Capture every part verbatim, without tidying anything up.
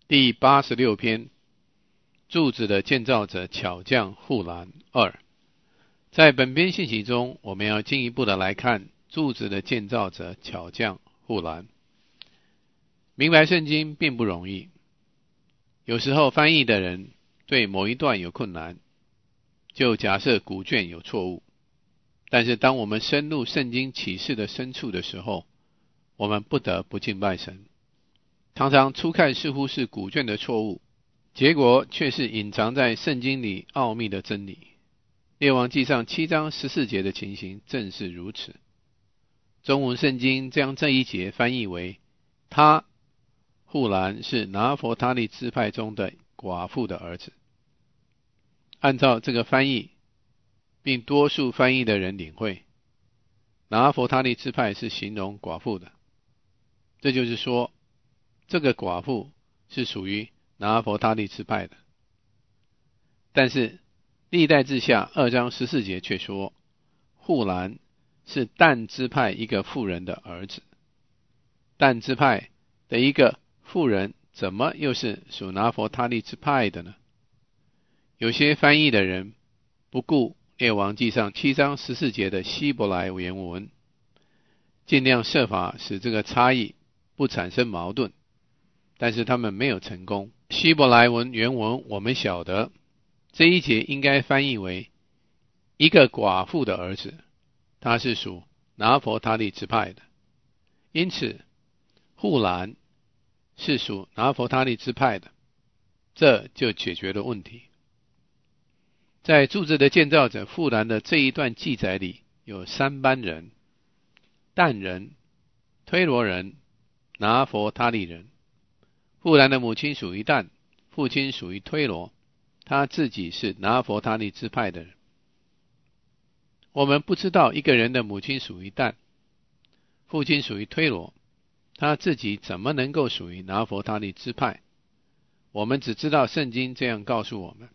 第八十六篇，柱子的建造者巧匠护栏二。在本篇信息中，我们要进一步的来看柱子的建造者巧匠护栏。明白圣经并不容易，有时候翻译的人对某一段有困难，就假设古卷有错误。但是当我们深入圣经启示的深处的时候，我们不得不敬拜神。常常初看似乎是古卷的错误，结果却是隐藏在圣经里奥秘的真理。列王纪上七章十四节的情形正是如此。中文圣经将这一节翻译为他护栏是拿弗他利支派中的寡妇的儿子。按照这个翻译，并多数翻译的人领会，拿弗他利支派是形容寡妇的，这就是说这个寡妇是属于拿弗他利支派的。但是历代志下二章十四节却说，护栏是但支派一个妇人的儿子。但支派的一个妇人怎么又是属拿弗他利支派的呢？有些翻译的人不顾列王纪上七章十四节的希伯来原文，尽量设法使这个差异不产生矛盾，但是他们没有成功。希伯来文原文我们晓得，这一节应该翻译为一个寡妇的儿子，他是属拿弗他利支派的，因此护栏是属拿弗他利支派的，这就解决了问题。在柱子的建造者护栏的这一段记载里，有三班人：但人、推罗人、拿弗他利人。护栏的母亲属于但，父亲属于推罗，他自己是拿弗他利支派的人。我们不知道一个人的母亲属于但，父亲属于推罗，他自己怎么能够属于拿弗他利支派？我们只知道圣经这样告诉我们。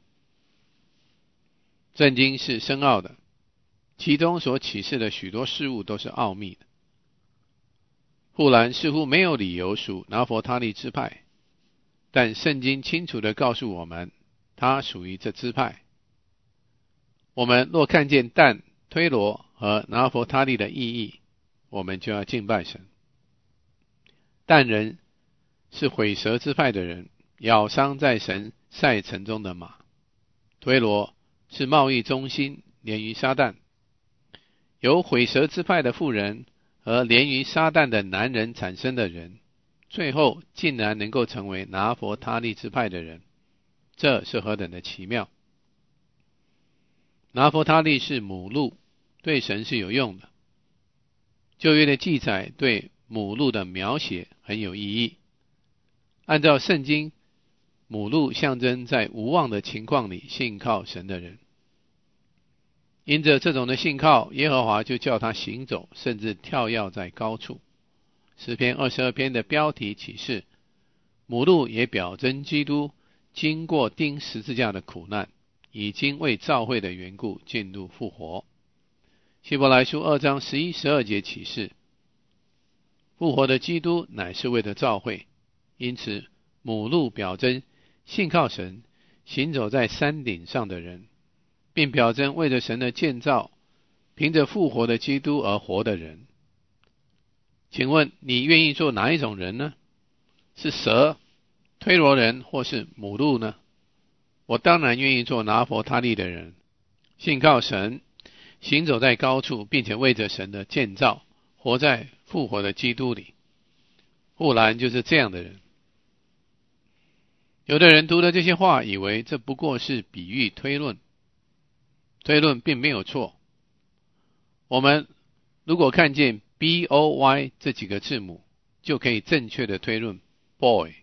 圣经是深奥的，其中所启示的许多事物都是奥秘的。护栏似乎没有理由属拿弗他利支派，但圣经清楚地告诉我们，他属于这支派。我们若看见但、推罗和拿弗他利的意义，我们就要敬拜神。但人是毁蛇支派的人，咬伤在神赛城中的马。推罗是贸易中心，连于撒旦。由毁蛇支派的妇人和连于撒旦的男人产生的人，最后竟然能够成为拿弗他利支派的人，这是何等的奇妙！拿弗他利是母鹿，对神是有用的。旧约的记载对母鹿的描写很有意义。按照圣经，母鹿象征在无望的情况里信靠神的人。因着这种的信靠，耶和华就叫他行走，甚至跳跃在高处。诗篇二十二篇的标题启示，母鹿也表征基督经过钉十字架的苦难，已经为召会的缘故进入复活。希伯来书二章十一、十二节启示，复活的基督乃是为了召会，因此母鹿表征信靠神、行走在山顶上的人，并表征为了神的建造，凭着复活的基督而活的人。请问你愿意做哪一种人呢？是蛇、推罗人或是母鹿呢？我当然愿意做拿弗他利的人，信靠神，行走在高处，并且为着神的建造，活在复活的基督里。护栏就是这样的人。有的人读了这些话，以为这不过是比喻推论，推论并没有错。我们如果看见 B O Y 这几个字母，就可以正确的推论 boy。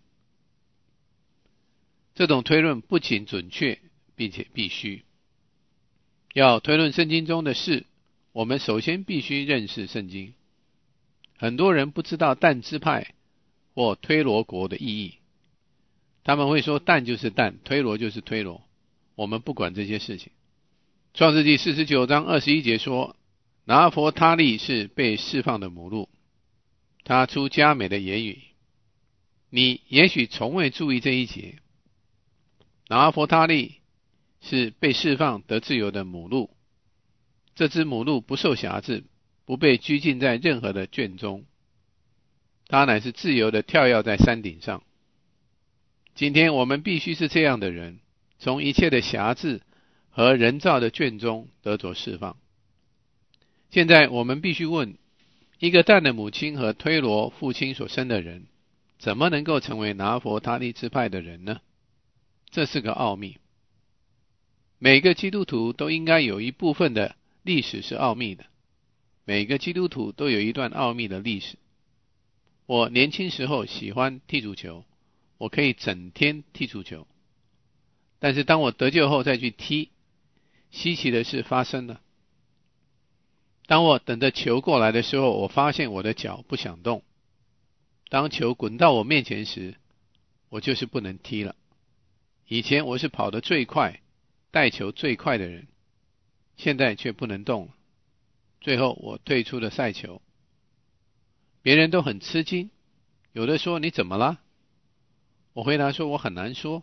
这种推论不仅准确，并且必须。要推论圣经中的事，我们首先必须认识圣经。很多人不知道但支派或推罗国的意义，他们会说但就是但，推罗就是推罗，我们不管这些事情。创世纪四十九章二十一节说，拿弗他利是被释放的母鹿，他出佳美的言语。 你也许从未注意这一节，拿佛他利是被释放得自由的母鹿，这只母鹿不受辖制，不被拘禁在任何的圈中，它乃是自由的跳跃在山顶上。今天我们必须是这样的人，从一切的辖制和人造的圈中得着释放。现在我们必须问，一个但的母亲和推罗父亲所生的人，怎么能够成为拿佛他利支派的人呢？这是个奥秘。每个基督徒都应该有一部分的历史是奥秘的，每个基督徒都有一段奥秘的历史。我年轻时候喜欢踢足球，我可以整天踢足球，但是当我得救后再去踢，稀奇的事发生了。当我等着球过来的时候，我发现我的脚不想动。当球滚到我面前时，我就是不能踢了。以前我是跑得最快，带球最快的人，现在却不能动了。最后我退出了赛球。别人都很吃惊，有的说你怎么了？我回答说我很难说。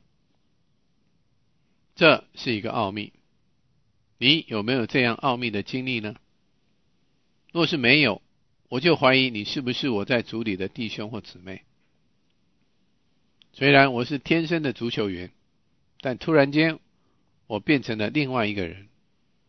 这是一个奥秘。你有没有这样奥秘的经历呢？若是没有，我就怀疑你是不是我在主里的弟兄或姊妹。虽然我是天生的足球员，但突然间我变成了另外一个人。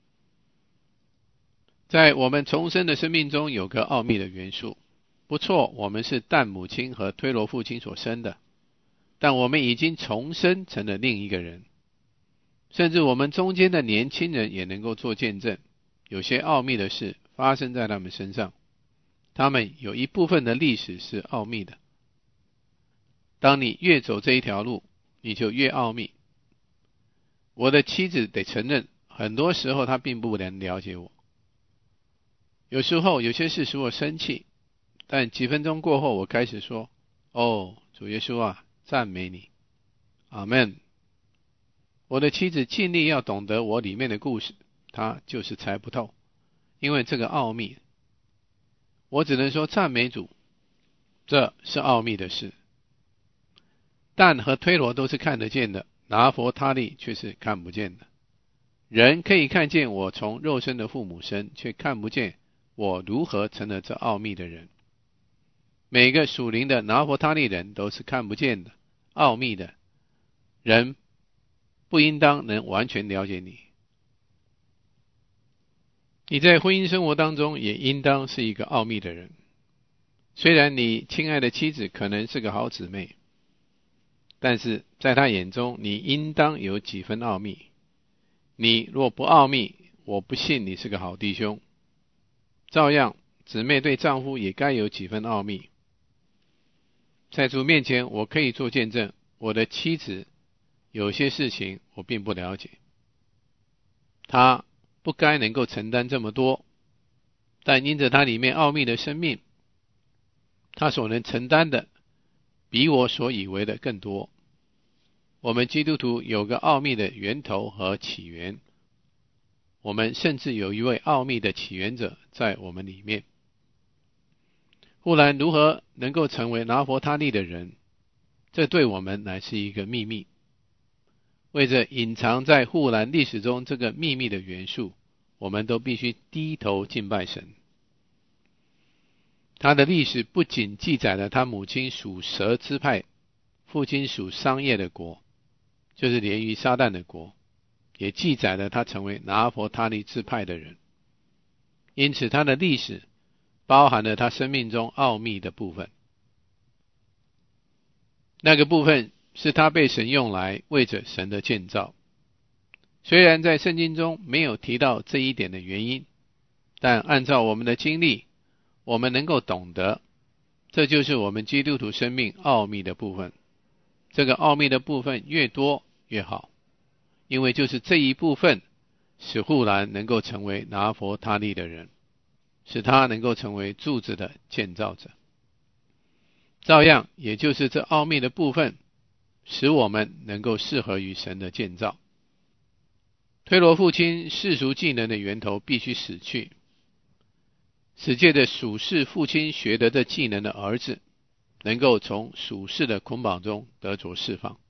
在我们重生的生命中有个奥秘的元素。不错，我们是但母亲和推罗父亲所生的，但我们已经重生成了另一个人。甚至我们中间的年轻人也能够做见证，有些奥秘的事发生在他们身上，他们有一部分的历史是奥秘的。当你越走这一条路，你就越奥秘。我的妻子得承认，很多时候她并不能了解我。有时候有些事使我生气，但几分钟过后，我开始说：哦，主耶稣啊，赞美你，阿们。我的妻子尽力要懂得我里面的故事，她就是猜不透，因为这个奥秘，我只能说赞美主，这是奥秘的事。但和推罗都是看得见的，拿佛他利却是看不见的。人可以看见我从肉身的父母生，却看不见我如何成了这奥秘的人。每个属灵的拿佛他利人都是看不见的、奥秘的，人不应当能完全了解你。你在婚姻生活当中也应当是一个奥秘的人。虽然你亲爱的妻子可能是个好姊妹，但是在她眼中你应当有几分奥秘。你若不奥秘，我不信你是个好弟兄。照样，姊妹对丈夫也该有几分奥秘。在主面前，我可以做见证，我的妻子有些事情我并不了解，她不该能够承担这么多，但因着她里面奥秘的生命，她所能承担的比我所以为的更多。我们基督徒有个奥秘的源头和起源，我们甚至有一位奥秘的起源者在我们里面。忽然如何能够成为拿佛他利的人，这对我们乃是一个秘密。为着隐藏在忽然历史中这个秘密的元素，我们都必须低头敬拜神。他的历史不仅记载了他母亲属蛇支派，父亲属商业的国，就是连于撒旦的国，也记载了他成为拿佛他利支派的人。因此他的历史包含了他生命中奥秘的部分。那个部分是他被神用来为着神的建造。虽然在圣经中没有提到这一点的原因，但按照我们的经历，我们能够懂得，这就是我们基督徒生命奥秘的部分。这个奥秘的部分越多越好，因为就是这一部分使忽然能够成为拿佛他利的人，使他能够成为柱子的建造者。照样，也就是这奥秘的部分使我们能够适合于神的建造。推罗父亲世俗技能的源头必须死去，使借着属世父亲学得的技能的儿子能够从属世的捆绑中得着释放。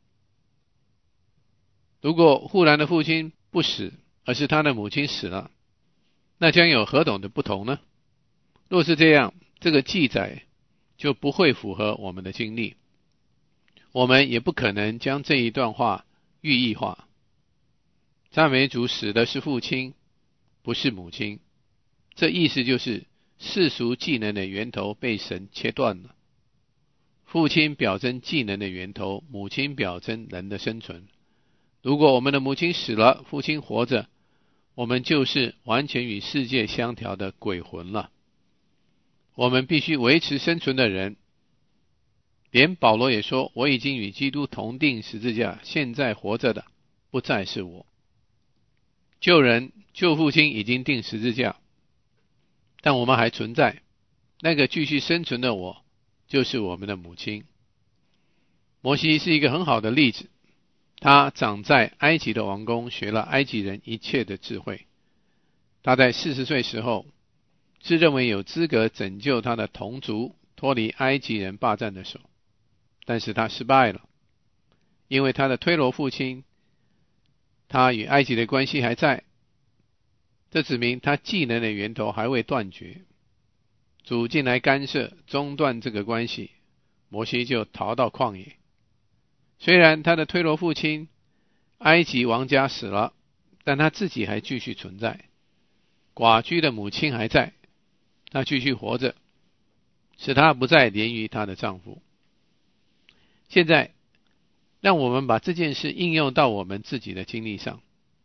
如果户兰的父亲不死，而是他的母亲死了，那将有何等的不同呢？若是这样，这个记载就不会符合我们的经历，我们也不可能将这一段话寓意化。赞美主，死的是父亲，不是母亲。这意思就是世俗技能的源头被神切断了。父亲表征技能的源头，母亲表征人的生存。如果我们的母亲死了，父亲活着，我们就是完全与世界相调的鬼魂了。我们必须维持生存的人。连保罗也说，我已经与基督同定十字架，现在活着的不再是我。旧人旧父亲已经定十字架，但我们还存在，那个继续生存的我就是我们的母亲。摩西是一个很好的例子，他长在埃及的王宫，学了埃及人一切的智慧。他在四十岁时候自认为有资格拯救他的同族脱离埃及人霸占的手，但是他失败了，因为他的推罗父亲，他与埃及的关系还在，这指明他技能的源头还未断绝。主进来干涉，中断这个关系，摩西就逃到旷野。虽然他的推罗父亲埃及王家死了，但他自己还继续存在。寡居的母亲还在，她继续活着，使她不再连于她的丈夫。现在让我们把这件事应用到我们自己的经历上。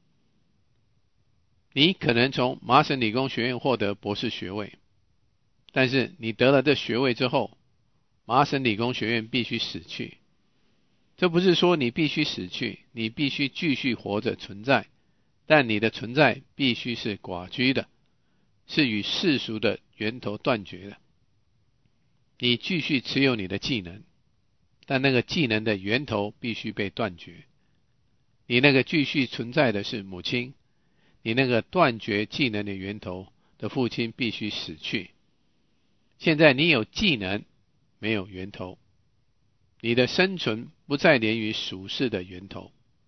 你可能从麻省理工学院获得博士学位，但是你得了这学位之后，麻省理工学院必须死去。这不是说你必须死去，你必须继续活着存在，但你的存在必须是寡居的，是与世俗的源头断绝的。你继续持有你的技能，但那个技能的源头必须被断绝。你那个继续存在的是母亲，你那个断绝技能的源头的父亲必须死去。现在你有技能，没有源头，你的生存不再连于属世的源头。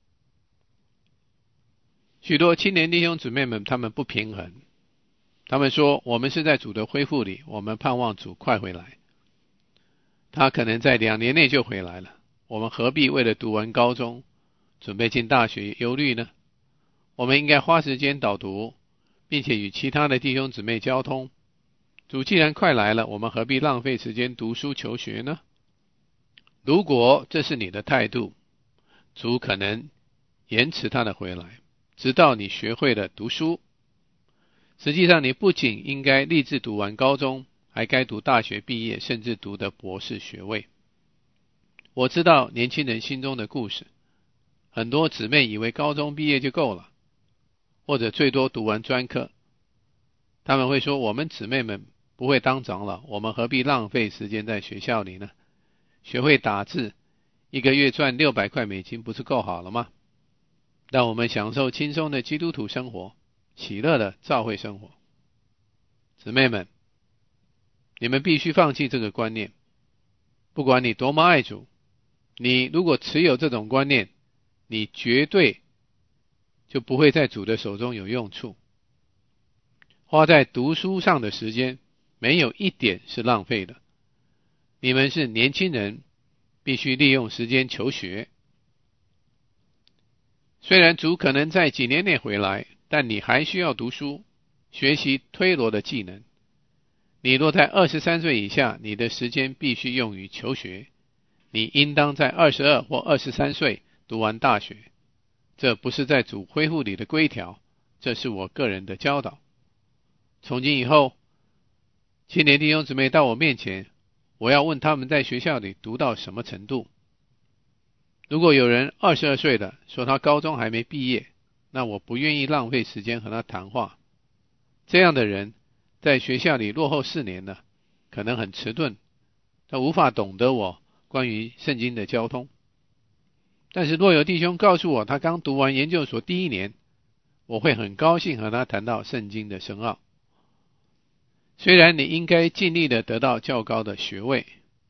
许多青年弟兄姊妹们，他们不平衡，他们说，我们是在主的恢复里，我们盼望主快回来。他可能在两年内就回来了，我们何必为了读完高中准备进大学忧虑呢？我们应该花时间导读，并且与其他的弟兄姊妹交通。主既然快来了，我们何必浪费时间读书求学呢？如果这是你的态度，主可能延迟他的回来，直到你学会了读书。实际上，你不仅应该立志读完高中，还该读大学毕业，甚至读得博士学位。我知道年轻人心中的故事，很多姊妹以为高中毕业就够了，或者最多读完专科。他们会说，我们姊妹们不会当长老，我们何必浪费时间在学校里呢？学会打字，一个月赚六百块美金，不是够好了吗？让我们享受轻松的基督徒生活，喜乐的教会生活。姊妹们，你们必须放弃这个观念。不管你多么爱主，你如果持有这种观念，你绝对就不会在主的手中有用处。花在读书上的时间，没有一点是浪费的。你们是年轻人，必须利用时间求学。虽然主可能在几年内回来，但你还需要读书，学习推罗的技能。你若在二十三岁以下，你的时间必须用于求学。你应当在二十二或二十三岁读完大学。这不是在主恢复里的规条，这是我个人的教导。从今以后，青年弟兄姊妹到我面前，我要问他们在学校里读到什么程度。如果有人二十二岁了，说他高中还没毕业，那我不愿意浪费时间和他谈话。这样的人在学校里落后四年了，可能很迟钝，他无法懂得我关于圣经的交通。但是若有弟兄告诉我他刚读完研究所第一年，我会很高兴和他谈到圣经的深奥。虽然你应该尽力的得到较高的学位，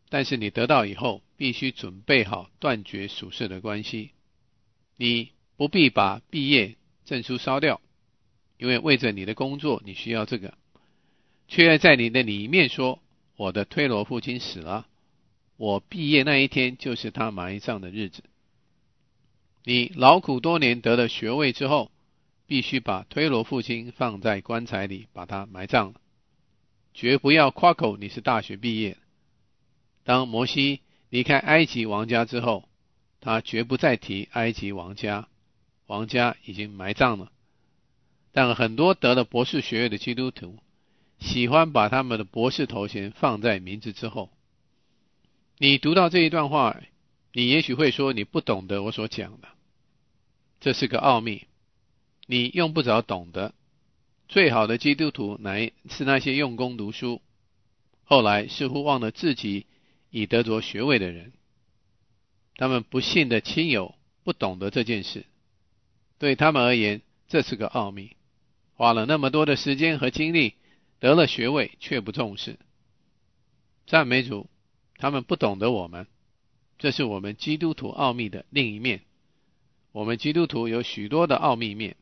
但是你得到以后，必须准备好断绝属世的关系。你不必把毕业证书烧掉，因为为着你的工作，你需要这个，却在你的里面说，我的推罗父亲死了，我毕业那一天就是他埋葬的日子。你劳苦多年得了学位之后，必须把推罗父亲放在棺材里，把他埋葬了，绝不要夸口你是大学毕业。当摩西离开埃及王家之后，他绝不再提埃及王家，王家已经埋葬了。但很多得了博士学位的基督徒喜欢把他们的博士头衔放在名字之后。你读到这一段话，你也许会说你不懂得我所讲的，这是个奥秘，你用不着懂得。最好的基督徒乃是那些用功读书，后来似乎忘了自己已得着学位的人。他们不信的亲友不懂得这件事，对他们而言，这是个奥秘。花了那么多的时间和精力，得了学位却不重视。赞美主，他们不懂得我们，这是我们基督徒奥秘的另一面。我们基督徒有许多的奥秘面。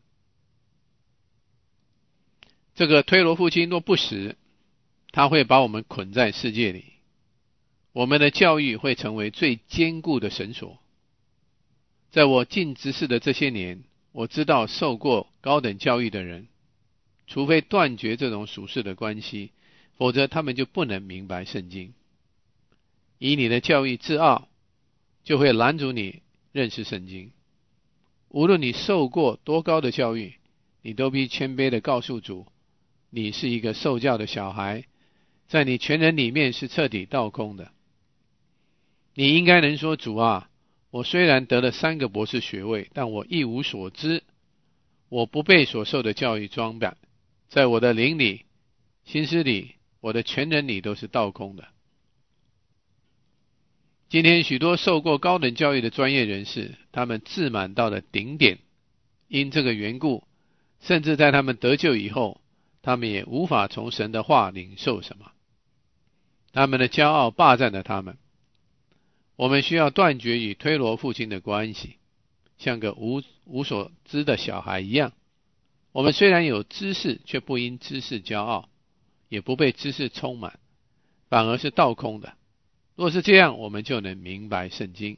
这个推罗父亲若不死，他会把我们捆在世界里，我们的教育会成为最坚固的绳索。在我进执事的这些年，我知道受过高等教育的人，除非断绝这种属世的关系，否则他们就不能明白圣经。以你的教育自傲，就会拦阻你认识圣经。无论你受过多高的教育，你都必谦卑地告诉主，你是一个受教的小孩，在你全人里面是彻底倒空的。你应该能说，主啊，我虽然得了三个博士学位，但我一无所知，我不被所受的教育装扮，在我的灵里、心思里，我的全人里都是倒空的。今天许多受过高等教育的专业人士，他们自满到了顶点，因这个缘故，甚至在他们得救以后，他们也无法从神的话领受什么。他们的骄傲霸占了他们。我们需要断绝与推罗父亲的关系，像个无无所知的小孩一样。我们虽然有知识，却不因知识骄傲，也不被知识充满，反而是倒空的。若是这样，我们就能明白圣经。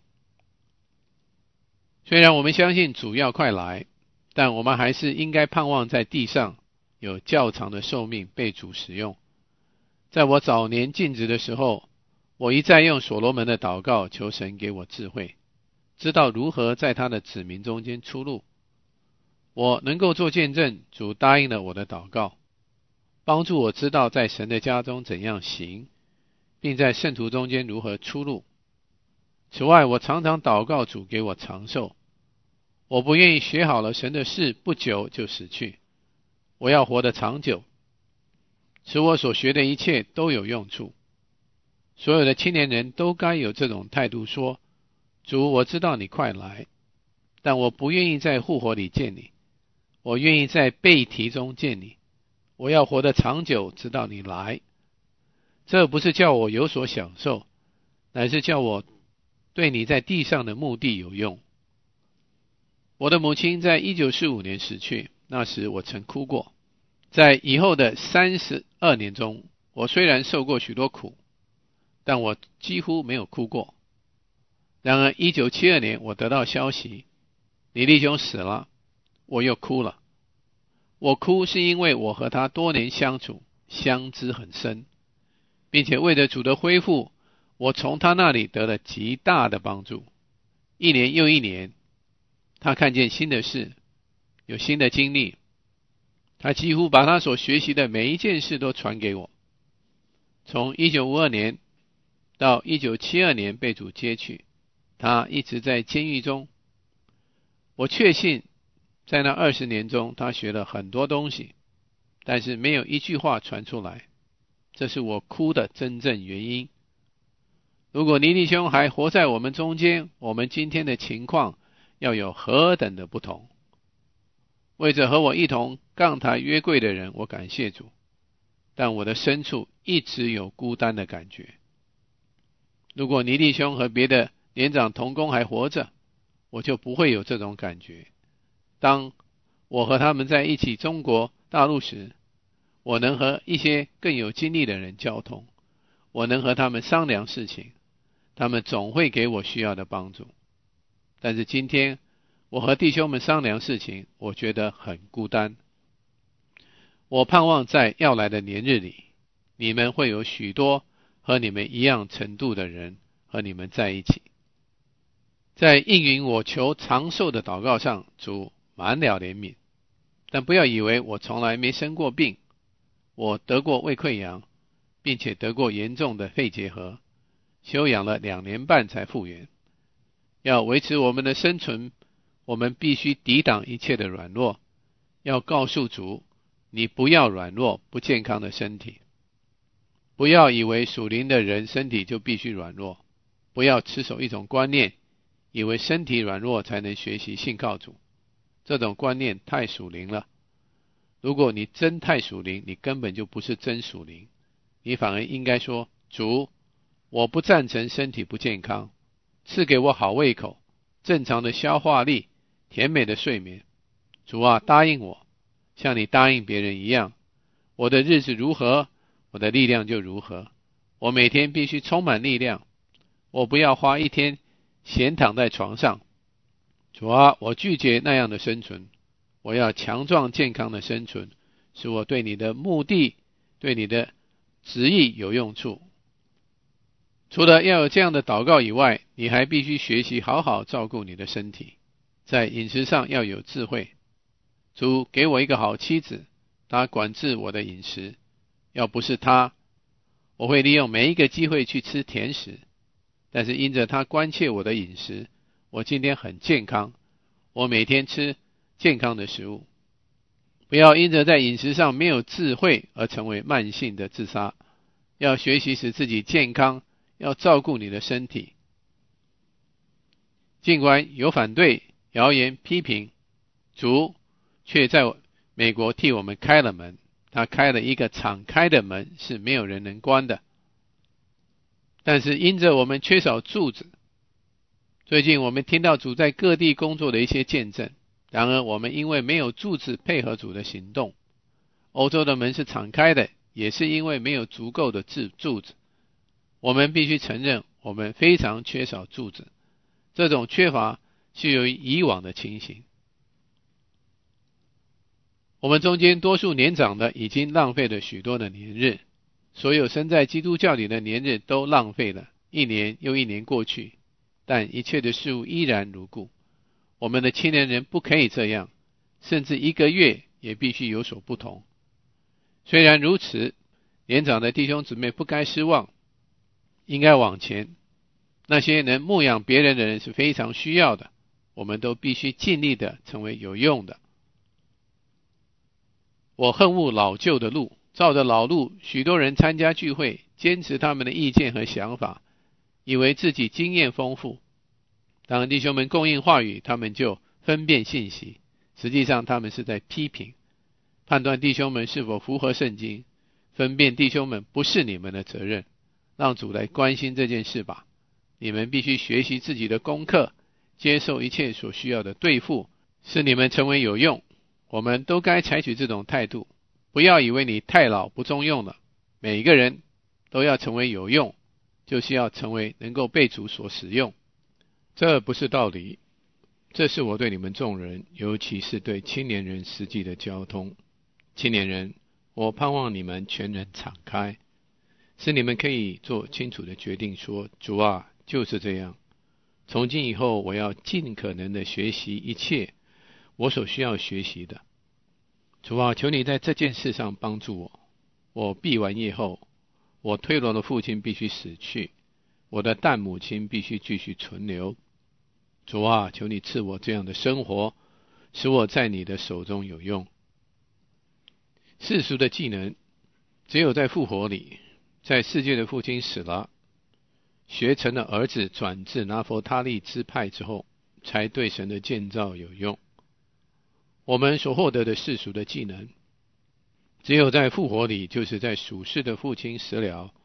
虽然我们相信主要快来，但我们还是应该盼望在地上有较长的寿命被主使用。在我早年尽职的时候，我一再用所罗门的祷告求神给我智慧，知道如何在他的子民中间出入。我能够做见证，主答应了我的祷告，帮助我知道在神的家中怎样行，并在圣徒中间如何出入。此外，我常常祷告主给我长寿。我不愿意学好了神的事不久就死去，我要活得长久，使我所学的一切都有用处。所有的青年人都该有这种态度，说，主，我知道你快来，但我不愿意在复活里见你，我愿意在背题中见你，我要活得长久，直到你来。这不是叫我有所享受，乃是叫我对你在地上的目的有用。我的母亲在一九四五年死去，那时我曾哭过。在以后的三十二年中，我虽然受过许多苦，但我几乎没有哭过。然而一九七二年我得到消息，李弟兄死了，我又哭了。我哭是因为我和他多年相处，相知很深，并且为了主的恢复，我从他那里得了极大的帮助。一年又一年，他看见新的事，有新的经历，他几乎把他所学习的每一件事都传给我。从一九五二年到一九七二年被主接去，他一直在监狱中。我确信在那二十年中，他学了很多东西，但是没有一句话传出来，这是我哭的真正原因。如果尼弟兄还活在我们中间，我们今天的情况要有何等的不同。为着和我一同杠台约柜的人，我感谢主，但我的深处一直有孤单的感觉。 如果尼弟兄和别的年长同工还活着，我就不会有这种感觉。当我和他们在一起中国大陆时，我能和一些更有经历的人交通，我能和他们商量事情，他们总会给我需要的帮助。但是今天我和弟兄们商量事情，我觉得很孤单。我盼望在要来的年日里，你们会有许多和你们一样程度的人和你们在一起。在应允我求长寿的祷告上，主满了怜悯，但不要以为我从来没生过病。我得过胃溃疡，并且得过严重的肺结核，休养了两年半才复原。要维持我们的生存，我们必须抵挡一切的软弱。要告诉主，你不要软弱不健康的身体。不要以为属灵的人身体就必须软弱，不要持守一种观念，以为身体软弱才能学习信靠主。这种观念太属灵了。如果你真太属灵，你根本就不是真属灵，你反而应该说，主，我不赞成身体不健康，赐给我好胃口，正常的消化力，甜美的睡眠。主啊，答应我，像你答应别人一样，我的日子如何，我的力量就如何。我每天必须充满力量，我不要花一天闲躺在床上。主啊，我拒绝那样的生存，我要强壮健康的生存，使我对你的目的，对你的旨意有用处。除了要有这样的祷告以外，你还必须学习好好照顾你的身体，在饮食上要有智慧。主给我一个好妻子，她管制我的饮食，要不是她，我会利用每一个机会去吃甜食，但是因着她关切我的饮食，我今天很健康，我每天吃健康的食物。不要因着在饮食上没有智慧而成为慢性的自杀，要学习使自己健康，要照顾你的身体。尽管有反对、谣言、批评，主却在美国替我们开了门，他开了一个敞开的门，是没有人能关的。但是因着我们缺少柱子，最近我们听到主在各地工作的一些见证，然而我们因为没有柱子配合主的行动，欧洲的门是敞开的，也是因为没有足够的柱子。我们必须承认，我们非常缺少柱子，这种缺乏是由于以往的情形。我们中间多数年长的已经浪费了许多的年日，所有生在基督教里的年日都浪费了，一年又一年过去，但一切的事物依然如故。我们的青年人不可以这样，甚至一个月也必须有所不同。虽然如此，年长的弟兄姊妹不该失望，应该往前。那些能牧养别人的人是非常需要的，我们都必须尽力的成为有用的。我恨恶老旧的路，照着老路，许多人参加聚会，坚持他们的意见和想法，以为自己经验丰富。当弟兄们供应话语，他们就分辨信息，实际上他们是在批评，判断弟兄们是否符合圣经。分辨弟兄们不是你们的责任，让主来关心这件事吧。你们必须学习自己的功课，接受一切所需要的对付，使你们成为有用。我们都该采取这种态度，不要以为你太老不中用了。每一个人都要成为有用，就是要成为能够被主所使用。这不是道理，这是我对你们众人，尤其是对青年人实际的交通。青年人，我盼望你们全人敞开，使你们可以做清楚的决定，说，主啊，就是这样。从今以后，我要尽可能的学习一切我所需要学习的。主啊，求你在这件事上帮助我。我毕完业后，我推罗的父亲必须死去，我的诞母亲必须继续存留。主啊，求你赐我这样的生活，使我在你的手中有用。世俗的技能只有在复活里，在世界的父亲死了，学成了儿子转至拿弗他利支派之后，才对神的建造有用。我们所获得的世俗的技能，只有在复活里，就是在属世的父亲死了，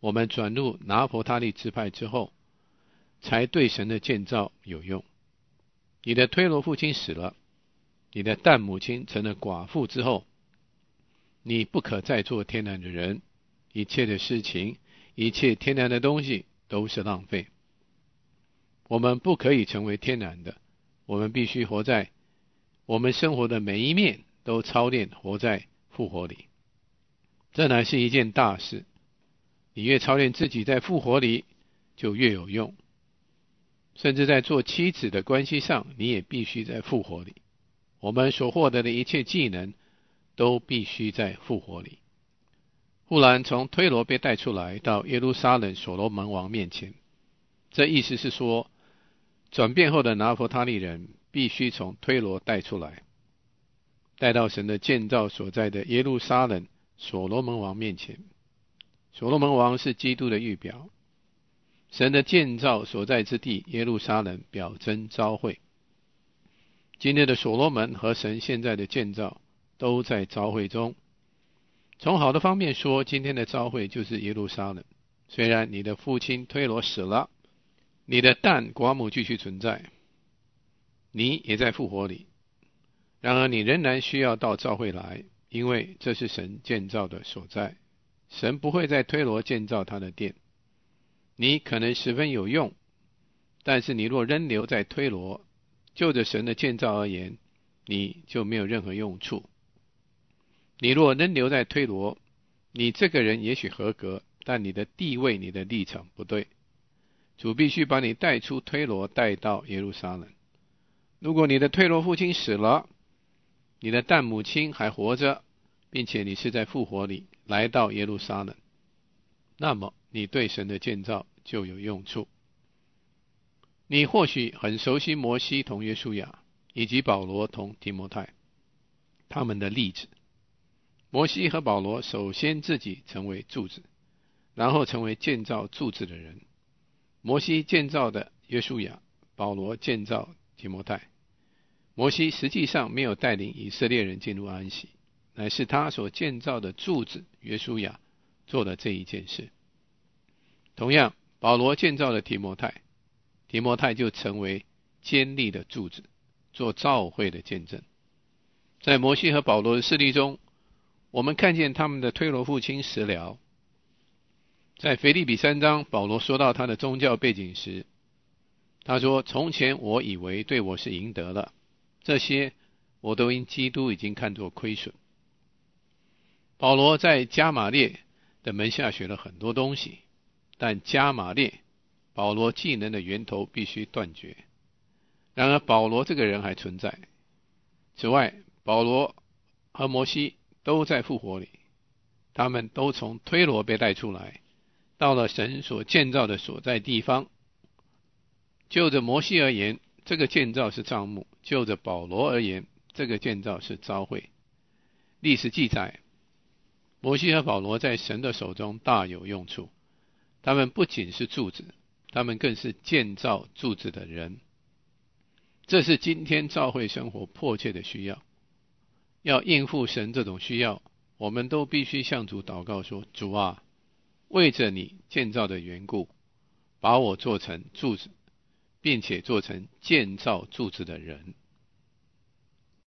我们转入拿弗他利支派之后，才对神的建造有用。你的推罗父亲死了，你的但母亲成了寡妇之后，你不可再做天然的人，一切的事情，一切天然的东西都是浪费。我们不可以成为天然的，我们必须活在我们生活的每一面都操练活在复活里。这乃是一件大事，你越操练自己在复活里，就越有用。甚至在做妻子的关系上，你也必须在复活里。我们所获得的一切技能都必须在复活里。忽然从推罗被带出来到耶路撒冷所罗门王面前，这意思是说，转变后的拿弗他利人必须从推罗带出来，带到神的建造所在的耶路撒冷所罗门王面前。所罗门王是基督的预表，神的建造所在之地耶路撒冷表征召会。今天的所罗门和神现在的建造都在召会中。从好的方面说，今天的召会就是耶路撒冷。虽然你的父亲推罗死了，你的但寡母继续存在，你也在复活里，然而你仍然需要到召会来，因为这是神建造的所在。神不会在推罗建造他的殿。你可能十分有用，但是你若仍留在推罗，就着神的建造而言，你就没有任何用处。你若仍留在推罗，你这个人也许合格，但你的地位、你的立场不对。主必须把你带出推罗，带到耶路撒冷。如果你的推罗父亲死了，你的但母亲还活着，并且你是在复活里来到耶路撒冷，那么你对神的建造就有用处。你或许很熟悉摩西同约书亚，以及保罗同提摩太他们的例子。摩西和保罗首先自己成为柱子，然后成为建造柱子的人。摩西建造的约书亚，保罗建造提摩太。摩西实际上没有带领以色列人进入安息，乃是他所建造的柱子约书亚做了这一件事。同样，保罗建造了提摩太，提摩太就成为坚立的柱子，做召会的见证。在摩西和保罗的事例中，我们看见他们的推罗父亲死了。在腓立比三章，保罗说到他的宗教背景时，他说：从前我以为对我是赢得了，这些我都因基督已经看作亏损。保罗在加马列的门下学了很多东西，但加马列保罗技能的源头必须断绝。然而保罗这个人还存在。此外，保罗和摩西都在复活里，他们都从推罗被带出来，到了神所建造的所在地方。就着摩西而言，这个建造是帐幕；就着保罗而言，这个建造是召会。历史记载，摩西和保罗在神的手中大有用处。他们不仅是柱子，他们更是建造柱子的人。这是今天召会生活迫切的需要。要应付神这种需要，我们都必须向主祷告说：主啊，为着你建造的缘故，把我做成柱子，并且做成建造柱子的人。